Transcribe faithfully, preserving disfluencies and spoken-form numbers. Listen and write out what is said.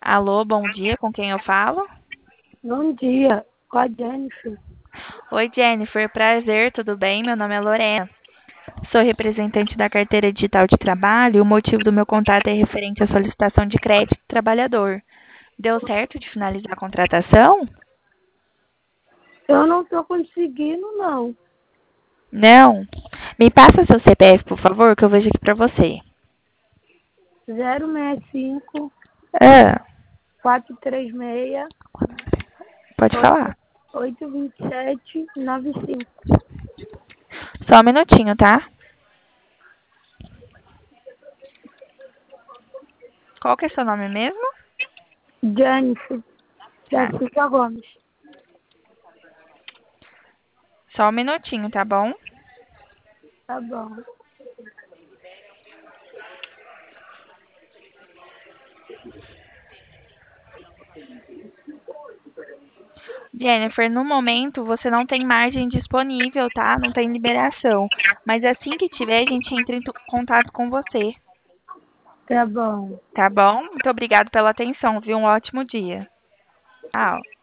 Alô, bom dia, com quem eu falo? Bom dia, com a Jennifer. Oi, Jennifer, prazer, tudo bem? Meu nome é Lorena. Sou representante da carteira digital de trabalho e o motivo do meu contato é referente à solicitação de crédito do trabalhador. Deu certo de finalizar a contratação? Eu não estou conseguindo, não. Não? Me passa seu C P F, por favor, que eu vejo aqui pra você. zero seis cinco, Ah, quatro três seis, pode falar. oito dois sete, nove cinco. Só um minutinho, tá? Qual que é seu nome mesmo? Jennifer, Tá. Jessica Gomes. Só um minutinho, tá bom? Tá bom. Jennifer, no momento você não tem margem disponível, tá? Não tem liberação. Mas assim que tiver, a gente entra em tu- contato com você, Tá bom. tá bom? Muito obrigada pela atenção, viu? Um ótimo dia. Tchau.